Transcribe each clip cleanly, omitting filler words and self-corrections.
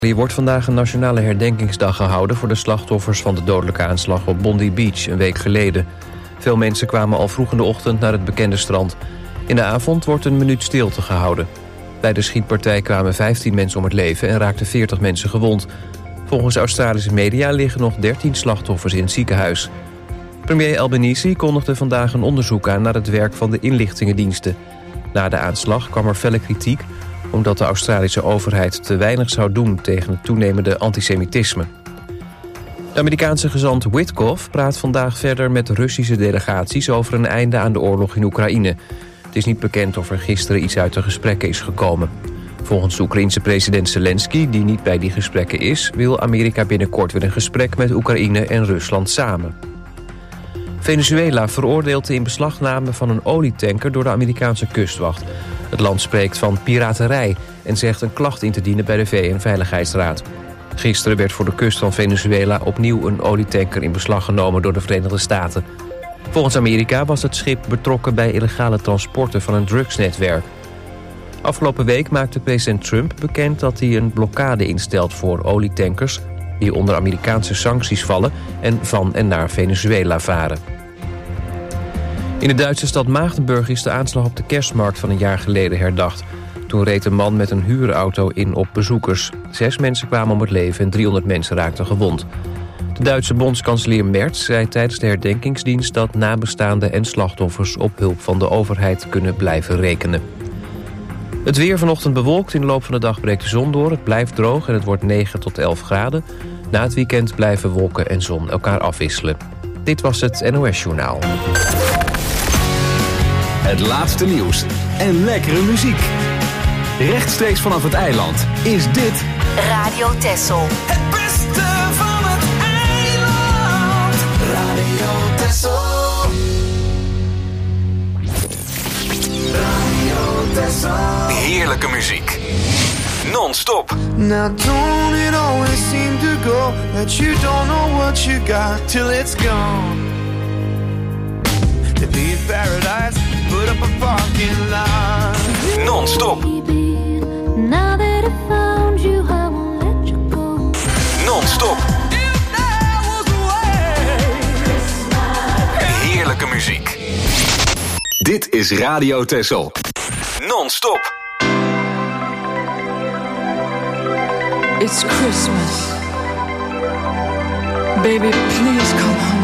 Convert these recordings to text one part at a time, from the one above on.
Er wordt vandaag een nationale herdenkingsdag gehouden voor de slachtoffers van de dodelijke aanslag op Bondi Beach een week geleden. Veel mensen kwamen al vroeg in de ochtend naar het bekende strand. In de avond wordt een minuut stilte gehouden. Bij de schietpartij kwamen 15 mensen om het leven en raakten 40 mensen gewond. Volgens Australische media liggen nog 13 slachtoffers in het ziekenhuis. Premier Albanese kondigde vandaag een onderzoek aan naar het werk van de inlichtingendiensten. Na de aanslag kwam er felle kritiek omdat de Australische overheid te weinig zou doen tegen het toenemende antisemitisme. De Amerikaanse gezant Witkoff praat vandaag verder met Russische delegaties over een einde aan de oorlog in Oekraïne. Het is niet bekend of er gisteren iets uit de gesprekken is gekomen. Volgens de Oekraïense president Zelensky, die niet bij die gesprekken is, wil Amerika binnenkort weer een gesprek met Oekraïne en Rusland samen. Venezuela veroordeelt de inbeslagname van een olietanker door de Amerikaanse kustwacht. Het land spreekt van piraterij en zegt een klacht in te dienen bij de VN-veiligheidsraad. Gisteren werd voor de kust van Venezuela opnieuw een olietanker in beslag genomen door de Verenigde Staten. Volgens Amerika was het schip betrokken bij illegale transporten van een drugsnetwerk. Afgelopen week maakte president Trump bekend dat hij een blokkade instelt voor olietankers die onder Amerikaanse sancties vallen en van en naar Venezuela varen. In de Duitse stad Maagdenburg is de aanslag op de kerstmarkt van een jaar geleden herdacht. Toen reed een man met een huurauto in op bezoekers. 6 mensen kwamen om het leven en 300 mensen raakten gewond. De Duitse bondskanselier Merz zei tijdens de herdenkingsdienst dat nabestaanden en slachtoffers op hulp van de overheid kunnen blijven rekenen. Het weer vanochtend bewolkt, in de loop van de dag breekt de zon door. Het blijft droog en het wordt 9 tot 11 graden. Na het weekend blijven wolken en zon elkaar afwisselen. Dit was het NOS Journaal. Het laatste nieuws en lekkere muziek. Rechtstreeks vanaf het eiland is dit Radio Texel. Het beste van het eiland. Radio Texel. Radio Texel. heerlijke muziek. Non-stop. Now don't it always seem to go that you don't know what you got till it's gone. To be in paradise, put up a parking lot. Non-stop. Now that I found you, I won't let you go. Non-stop. If there was a way. Heerlijke muziek. Dit is Radio Texel. Non-stop. It's Christmas. Baby, please come home.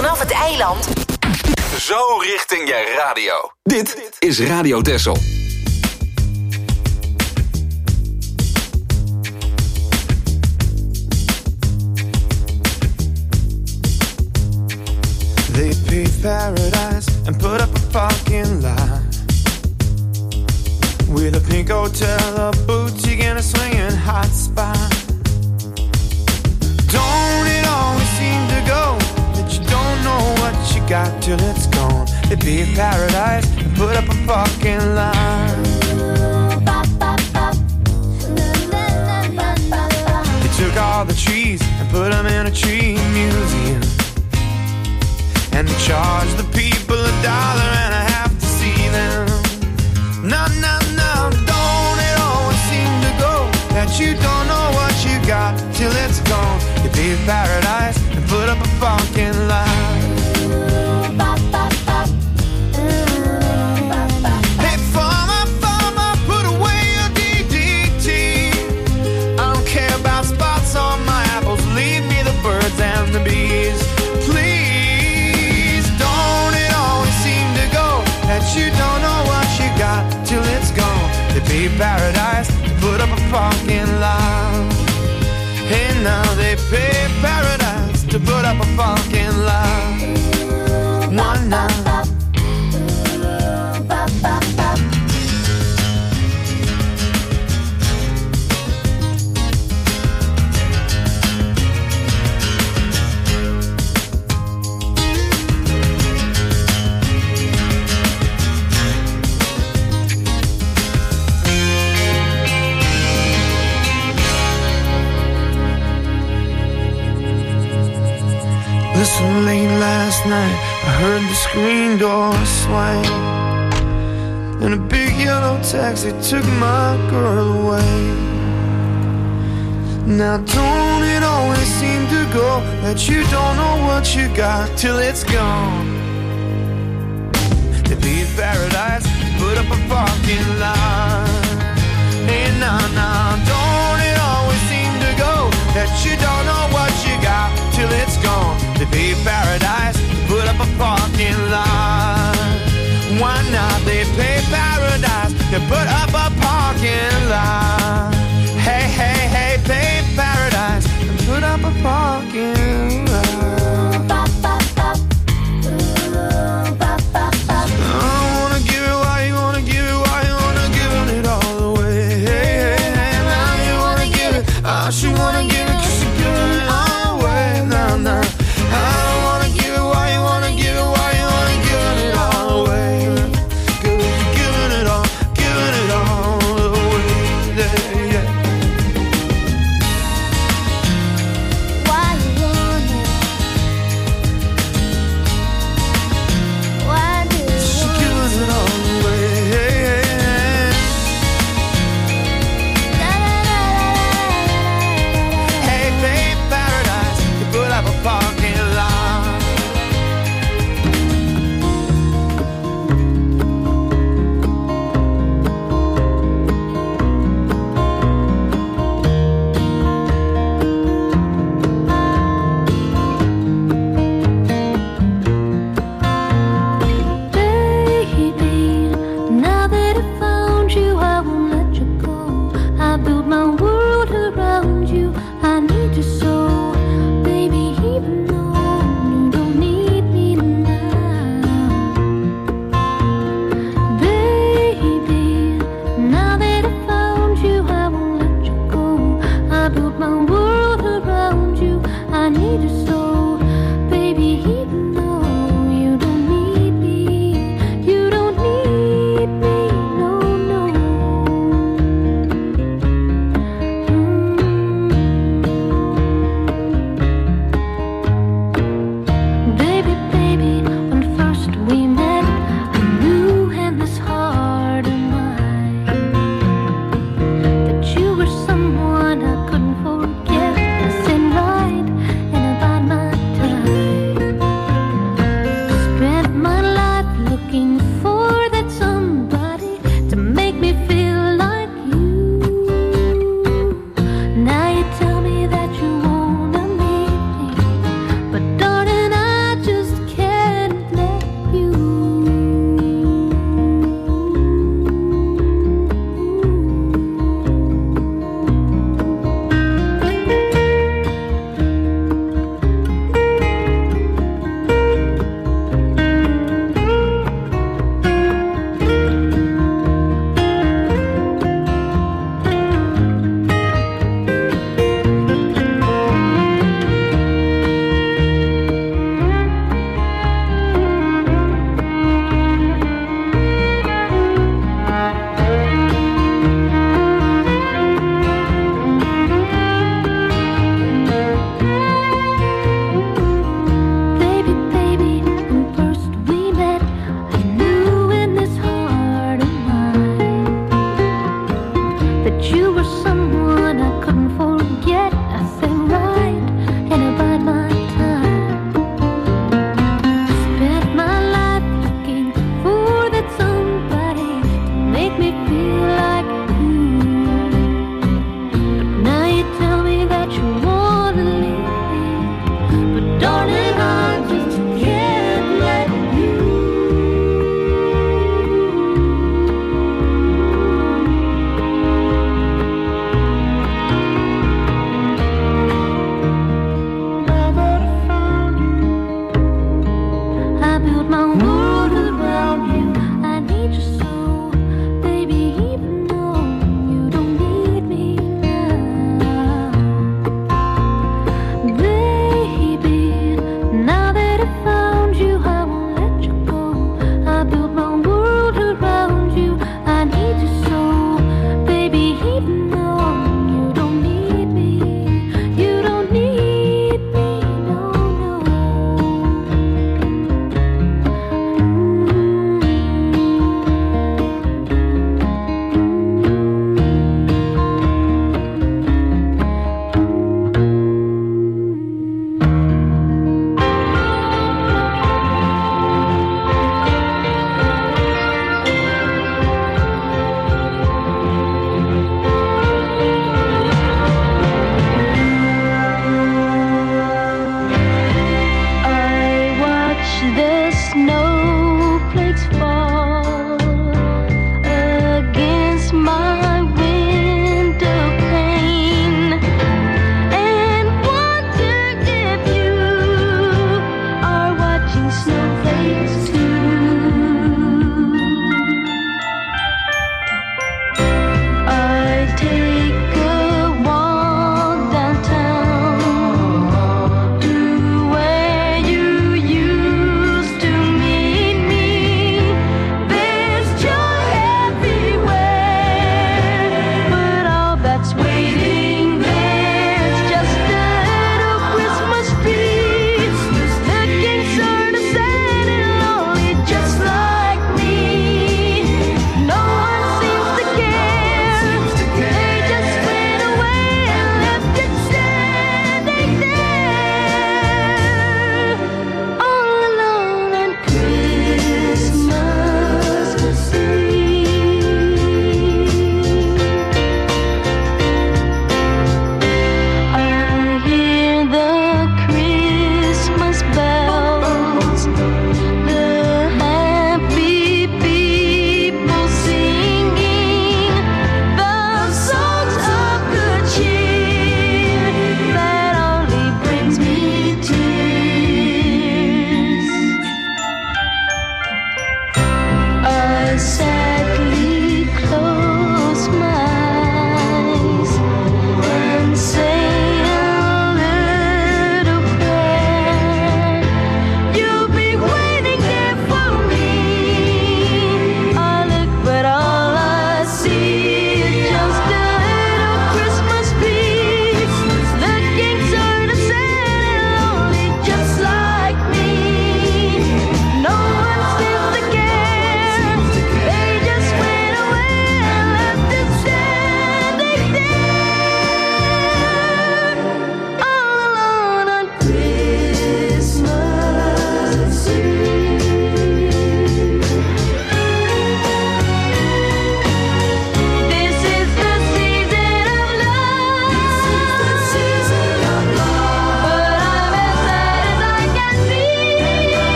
Vanaf het eiland. Zo richting je radio. Dit is Radio Texel. They paved paradise and put up a parking lot with a pink hotel, a boutique, and a swinging hot spot. Don't it always seem to go that you don't know what you got till it's gone? They paved paradise and put up a parking lot. They took all the trees and put them in a tree museum. And they charge the people $1.50 to see them. No, no, no, don't it always seem to go that you don't know what you got till it's gone? You paved paradise and put up a parking lot. Hey, farmer, put away your DDT. I don't care about spots on my apples. Leave me the birds and the bees, please. That you don't know what you got till it's gone. They paved paradise to put up a parking lot. Hey, now they paved paradise to put up a parking lot. One night. Listen, late last night I heard the screen door swing, and a big yellow taxi took my girl away. Now don't it always seem to go that you don't know what you got till it's gone? They paved paradise, put up a parking lot. Hey, nah, don't it always seem to go that you don't know what you got till it's gone? They paved paradise, put up a parking lot. Why not? They paved paradise, they put up a parking lot. Hey, hey, hey, paved paradise, and put up a parking lot. I wanna give it, why you wanna give it, why you wanna give it all away? Hey, hey, hey, now you wanna give it, she wanna give it 'cause she give it all away. Nah, nah, I don't wanna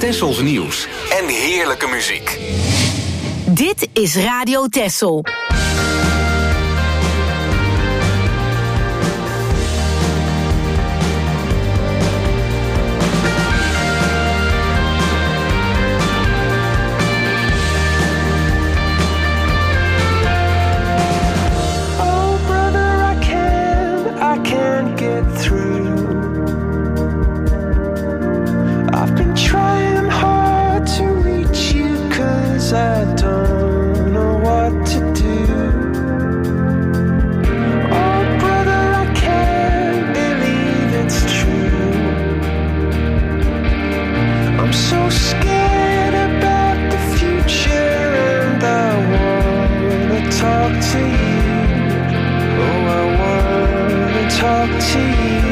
Tessels nieuws en heerlijke muziek. Dit is Radio Tessel. I don't know what to do. Oh, brother, I can't believe it's true. I'm so scared about the future, and I wanna talk to you. Oh, I wanna talk to you.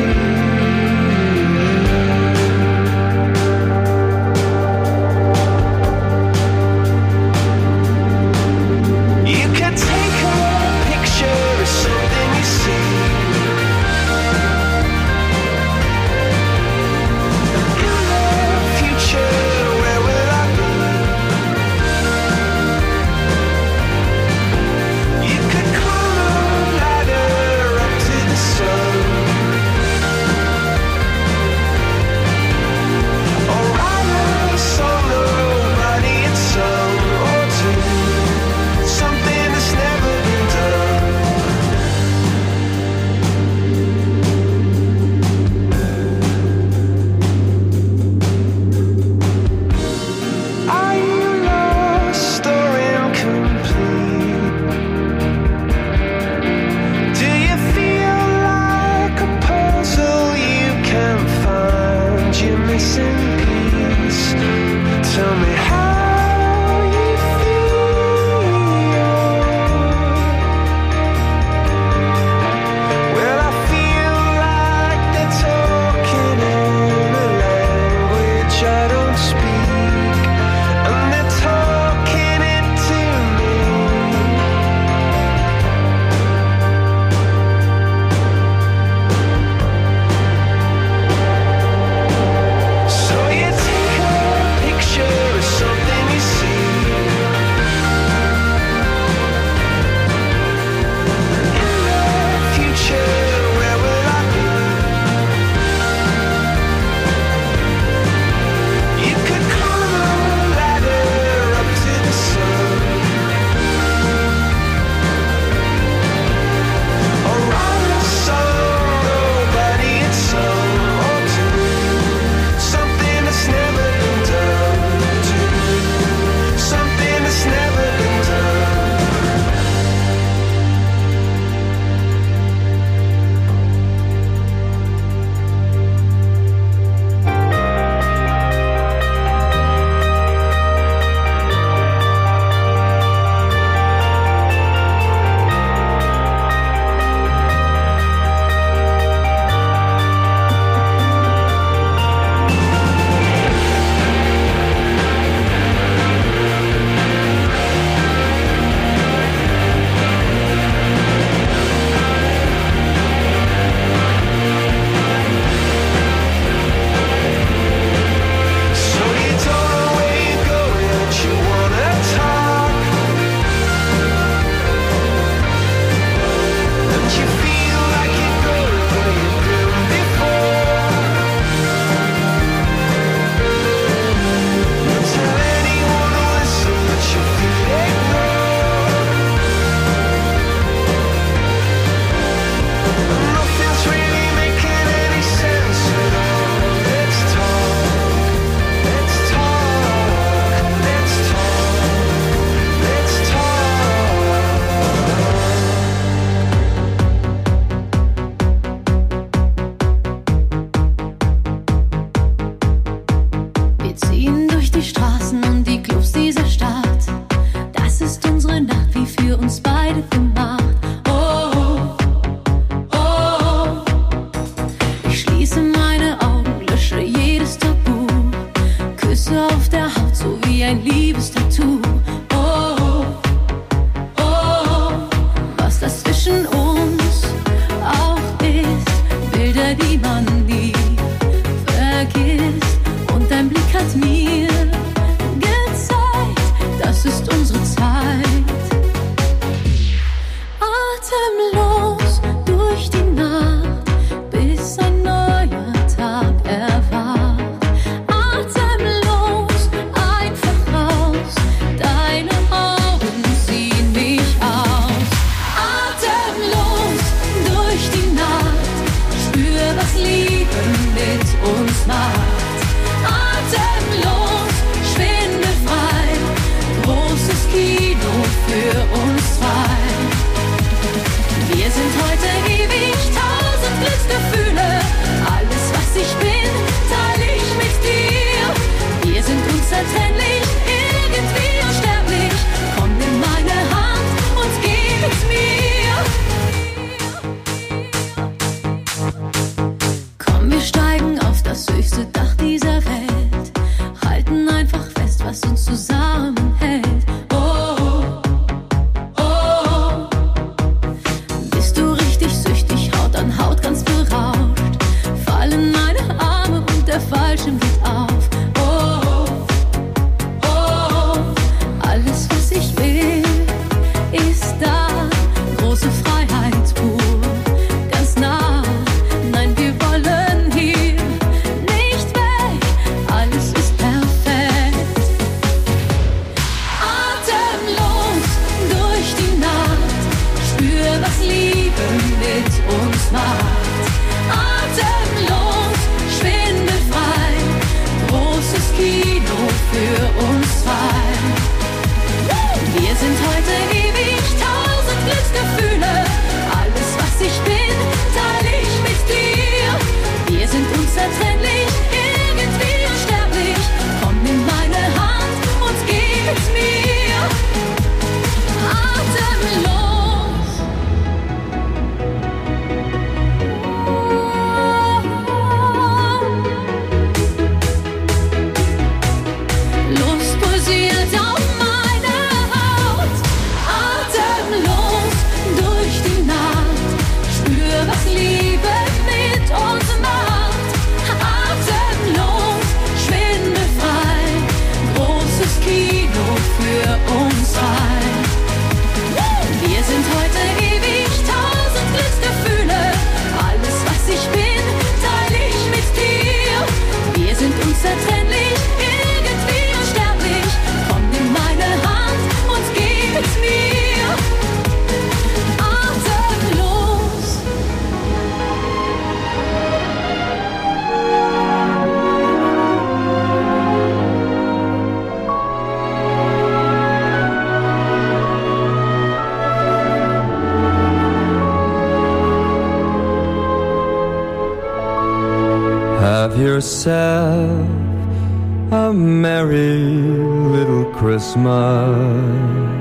yourself a merry little Christmas.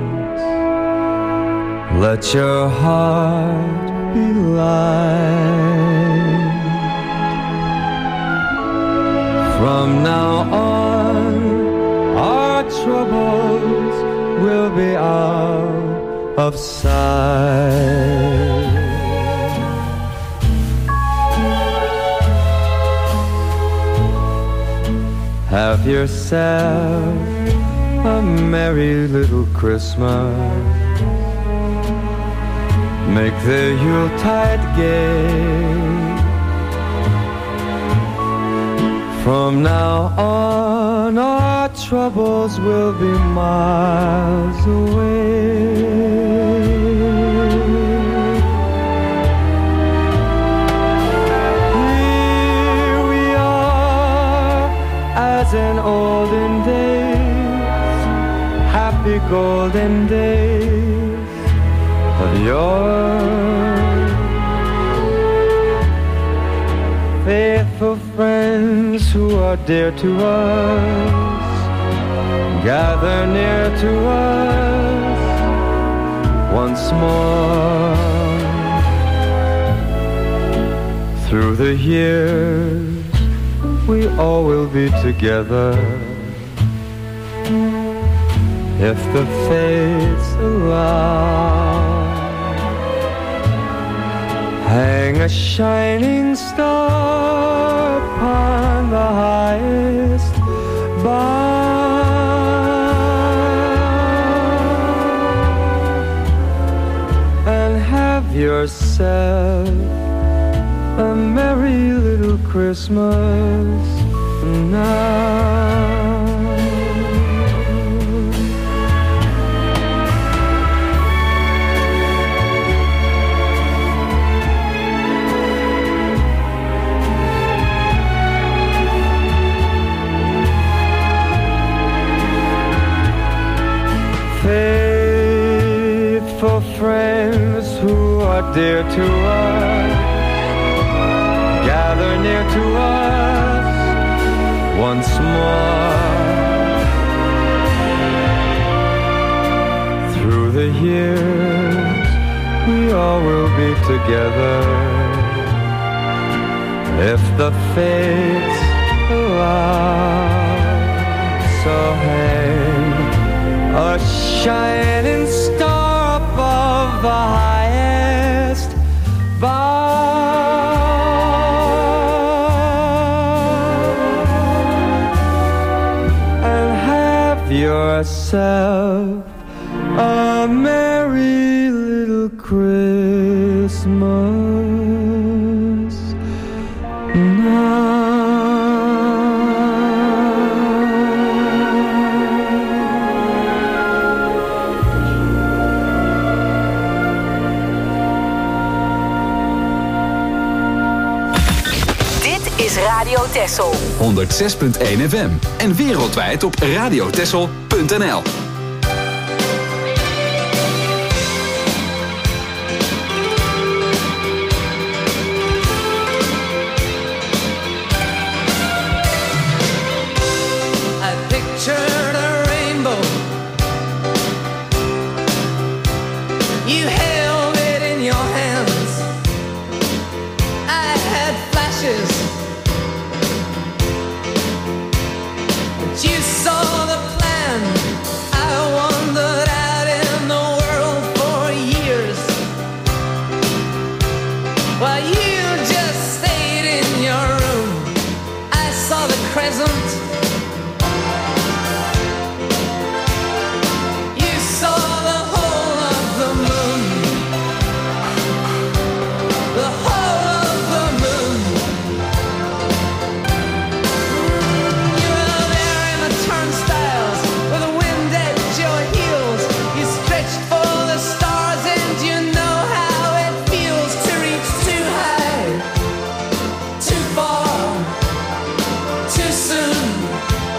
Let your heart be light. From now on, our troubles will be out of sight. Have yourself a merry little Christmas. Make the Yuletide gay. From now on, our troubles will be miles away. Here we are, as in olden days, happy golden days of yore. Faithful friends who are dear to us, gather near to us once more. Through the years, we all will be together, if the fates allow. Hang a shining star upon the highest bough, and have yourself a merry little Christmas now. Faithful friends who are dear to us, gather near to us once more. Through the years, we all will be together, if the fates allow. So hang a shining star above the highest bough, and have yourself a merry little Christmas now. Radio Texel 106.1 FM en wereldwijd op radiotexel.nl. I pictured a rainbow. You held it in your hands. I had flashes. You saw the plan. I wandered out in the world for years, while you just stayed in your room. I saw the crescent. You saw the whole of the moon. The whole of the moon. Turnstiles with the wind at your heels. You stretched for the stars, and you know how it feels to reach too high, too far, too soon.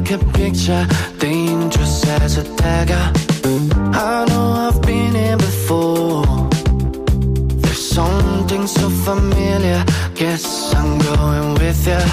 paint a picture, dangerous as a dagger. I know I've been here before. There's something so familiar. Guess I'm going with ya.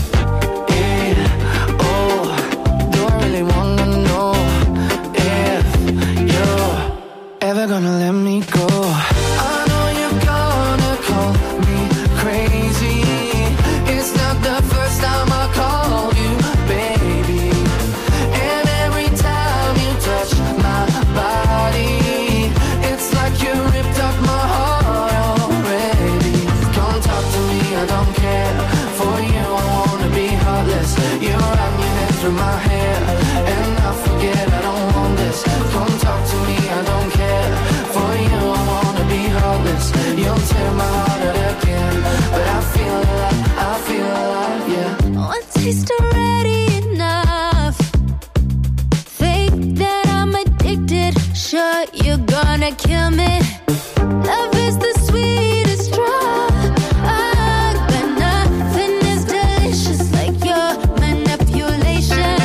Yeah, oh, do I really wanna know if you're ever gonna let me go? I know you're gonna call me crazy. It's not the first time I called you, baby. And every time you touch my body, it's like you ripped up my heart already. Come talk to me, I don't care. For you, I wanna be heartless. You run your head through my hair, and I forget I don't want this. Come talk to me, I don't care. For you, I wanna be heartless. You'll tear my heart out again, but I feel alive, yeah. One taste already enough. Think that I'm addicted. Sure, you're gonna kill me. Love is the sweetest drug, but nothing is delicious like your manipulation.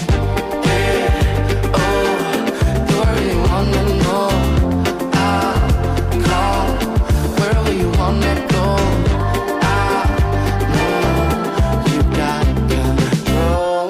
Yeah, oh, do I really wanna know? I'll call, where will you wanna go? I know you got control.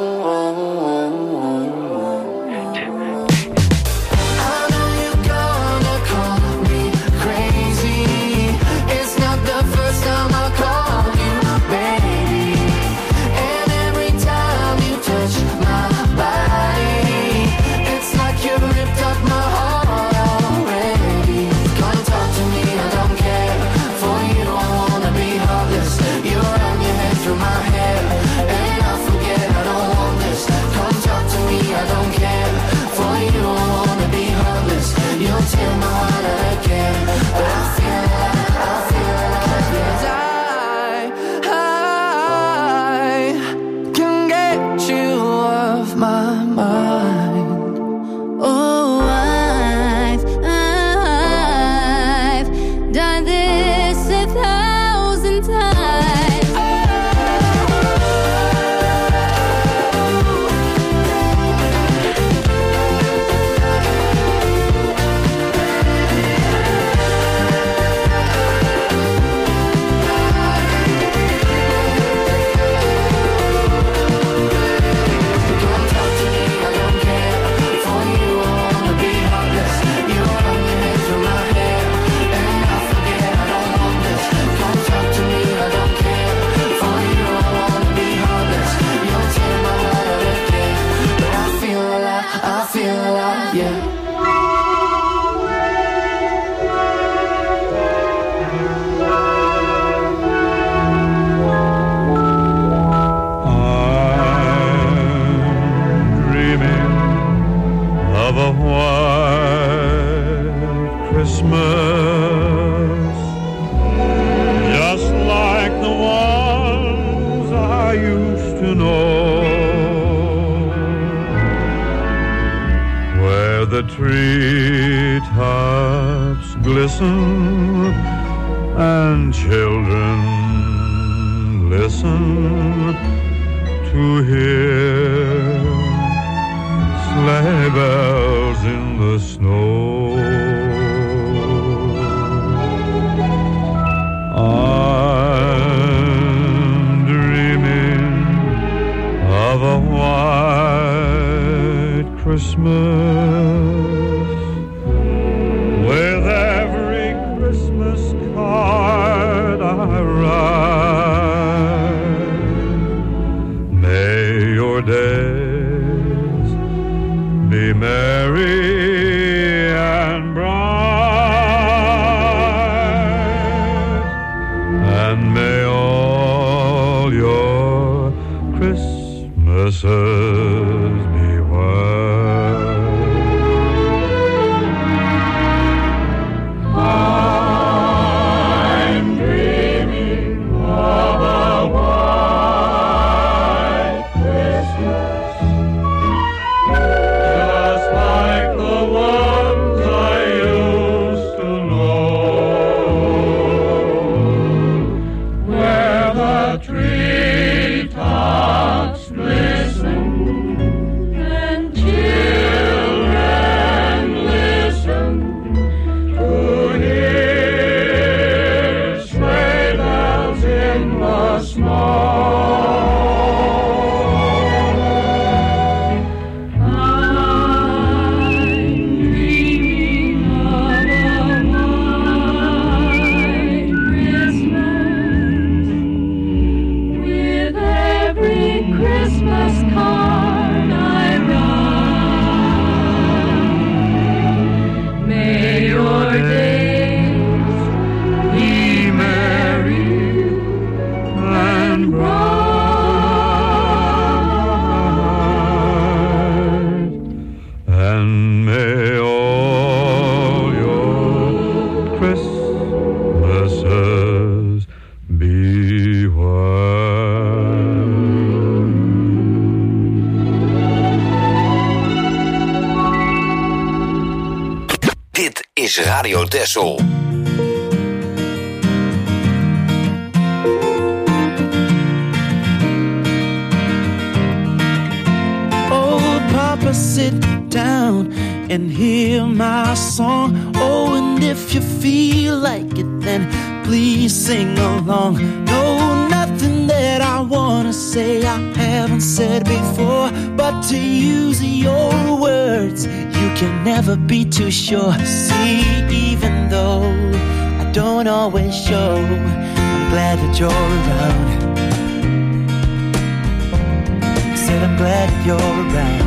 I know you're gonna call me crazy. It's not the first time I called you, baby. And every time you touch my body, it's like you ripped up my heart already. Come talk to me, I don't care. For you, I wanna be heartless. You run your head through my hair, and I forget I don't want this. Come talk to me, I don't care. For you, I wanna be heartless. You'll tear my heart out again, but I feel alive, yes. I can get you off my mind. Oh, I've done this 1,000 times. Come talk to me, I don't care. For you, I wanna be heartless. You run your head through my hair, and I forget I don't want this. Come talk to me, I don't care. For you, I wanna be heartless. You'll tear my heart out again, but I feel alive, yeah. I'm dreaming of a white Christmas, just like the ones I used to know, where the treetops glisten and children listen to hear sleigh bells in the snow. I'm dreaming of a white Christmas, with every Christmas card I write. May your days be merry and bright, and may all your Christmases be white. I'm dreaming of a white Christmas, just like the ones I used to know, where the treetops glisten Christmas card I write. May your days be merry and bright, and may all your Christmases be white. Dit is Radio Texel. Oh, Papa, sit down and hear my song. Oh, and if you feel like it, then please sing along. No, nothing that I wanna say I haven't said before, but to use your words, you can never be too sure. See, even though I don't always show, I'm glad that you're around. Said I'm glad that you're around.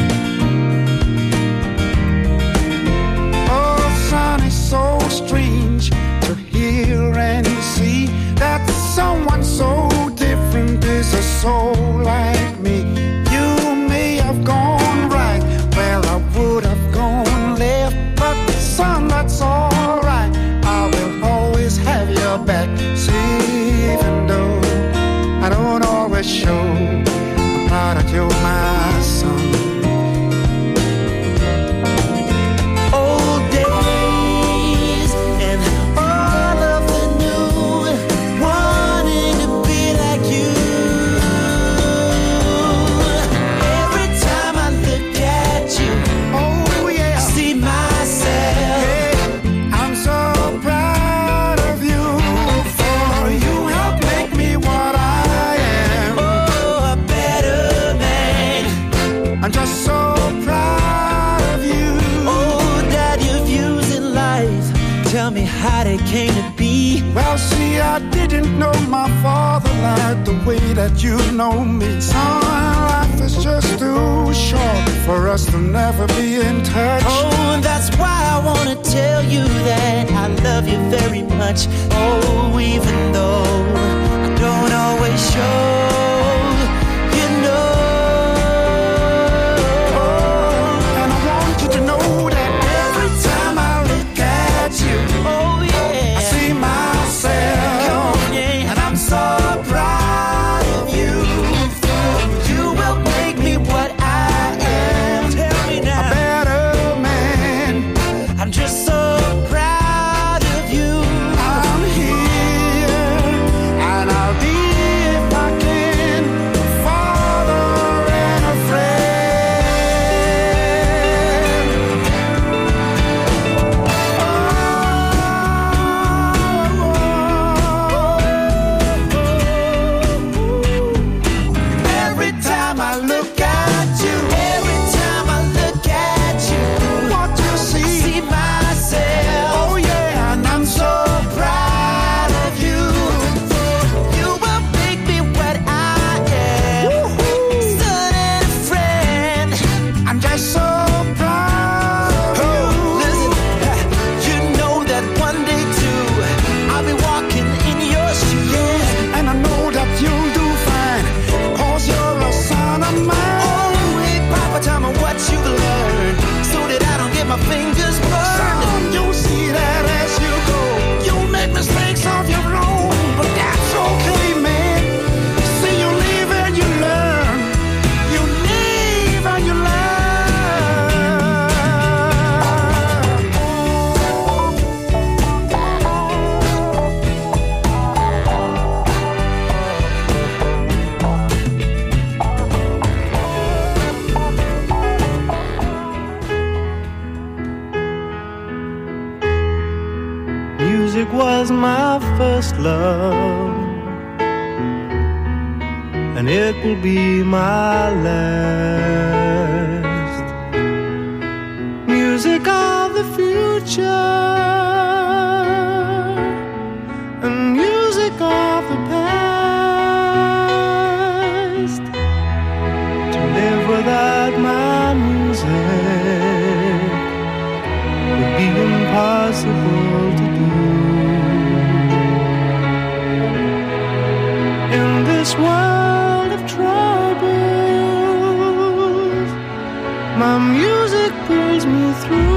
Oh, son, it's so strange to hear and see that someone so different is a soul like me. You may have gone right where I would have gone left, but son, that's alright. I will always have your back. See, even though I don't always show, I'm proud that you're my son. Old days and all of the new, wanting to be like you. Every time I look at you, Oh yeah, I see myself. hey, I'm so proud of you, for you help make me what I am. Oh, a better man. I'm just so proud of you. Oh, Dad, your views in life, tell me how they came to be. Well, see, I didn't know my father like the way that you know me. Son, life is just too short for us to never be in touch. Oh, that's why I wanna tell you that I love you very much. Oh, even though I don't always show, you know. Oh, and I want you to know that every time I look at you, Oh yeah, I see myself, yeah. and I'm so proud of you. You will make me what I am. Tell me A now, better man. I'm just so proud of you. I'm here, and I'll be, if I can, a father and a friend. Every time I look at you, Every time I look at you, what you I see, see myself. oh yeah, and I'm so proud of you. You will make me what I am. Son and a friend. I'm just so proud of you. Listen, you know that one day too, I'll be walking in your shoes. And I know that you'll do fine, 'cause you're a son of mine. Oh, hey, Papa, tell me what you've learned, so that I don't get my fingers burned. Son, you'll see that as you go, you'll make mistakes of your own, but that's okay, man. See, you live and you learn. You live and you learn. Music was my first love, and it will be my last. Music of the future, and music of the past. without my music would be impossible to do. In this world of troubles, my music pulls me through.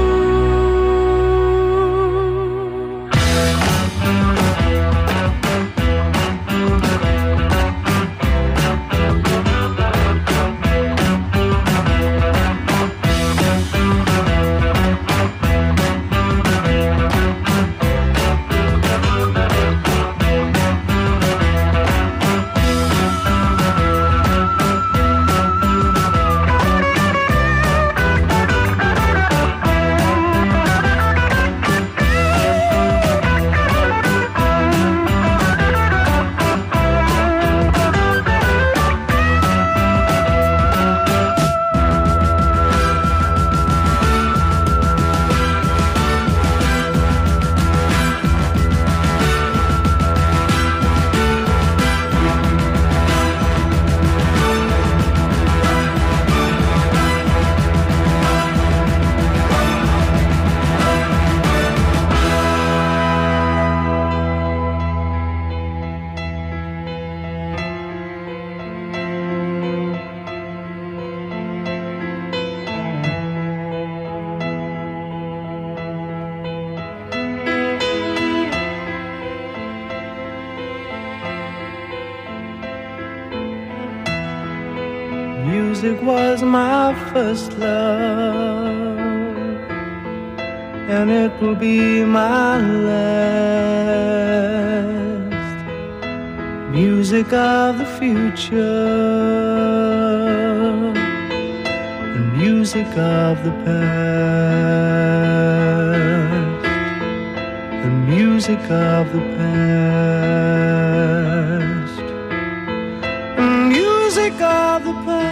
Music was my first love, and it will be my last. Music of the future, the music of the past, the music of the past, the music of the past.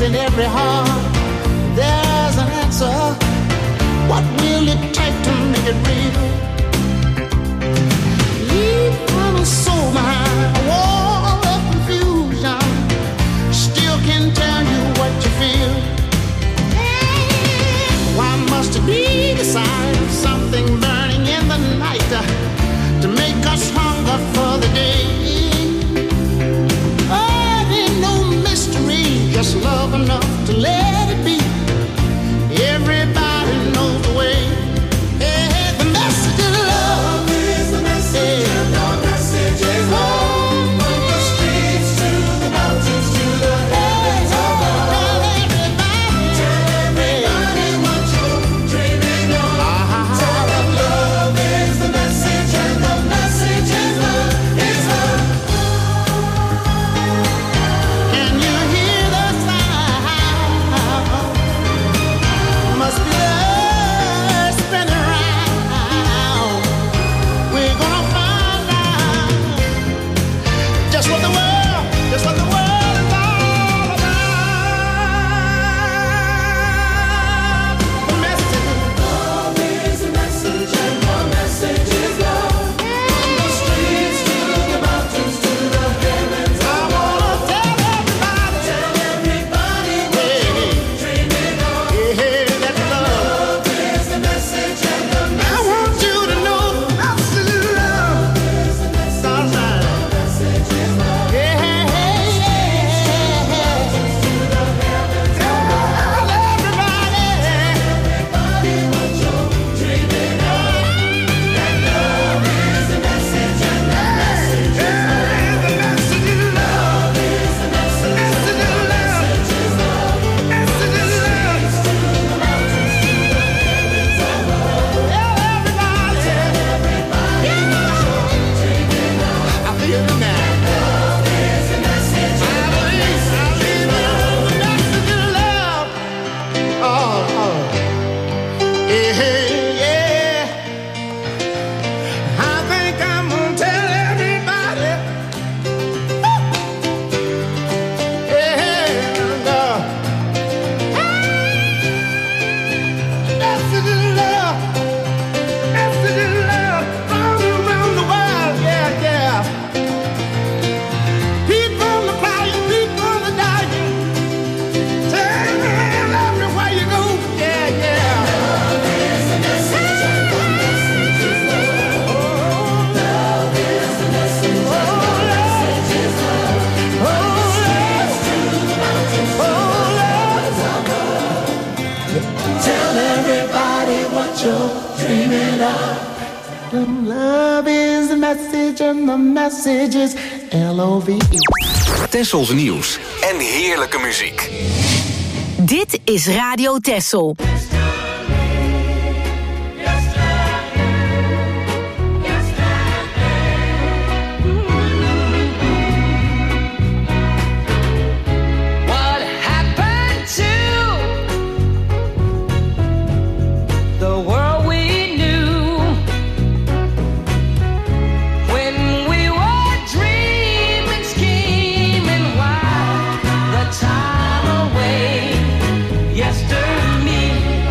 in every heart there's an answer. What will it take to make it real? Leave my soul behind a wall of confusion. Still can tell you what you feel. Why must it be the sign of something burning in the night to make us hunger for the day? Oh, it ain't no mystery, just love enough to let it be. Everybody knows the way. Hey, the message of love is the message, and the message is love. From the streets to the mountains to the heavens above. Tell everybody what you're dreaming of. Tell them love is the message, and the message is love. Is love. Can you hear the sound? Must be love spinning around. We're gonna find out just what the world is all about. The message, love is the message, and the message is love. From the streets to the mountains to the heavens, I wanna tell everybody what you're dreaming of. Yeah, that love is the message, and the message. I want you to know that's the love. Is the message, all right. The message is love. Yeah, tell everybody what you're dreaming of. That love is the message, and the message is love. The message is love. Is the message, message is love. Message is love. Message is love. To the mountains, to the heavens above. Tell everybody. Tell everybody what you're dreaming of. I feel the man. Love is the message, and the message is love. The message is love. Oh, yeah, yeah. I think I'm gonna tell everybody. Yeah, love. Message is love. Message is love. All around the world, yeah, yeah. People are crying, people are dying. Tell everywhere you go, yeah, yeah. Love is the message, and the message is love. Love is the message, and the message is love. From the streets to the mountains to the heavens above. Tell everybody what you're dreaming of. Love is the message, and the message is L-O-V-E. Tessels nieuws en heerlijke muziek. Dit is Radio Tessel. What happened to the world we knew when we were dreaming, scheming, while the time away? Yesterday,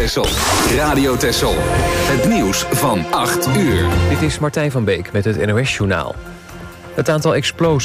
Texel. Radio Texel. Het nieuws van 8 uur. Dit is Martijn van Beek met het NOS-journaal. Het aantal explosies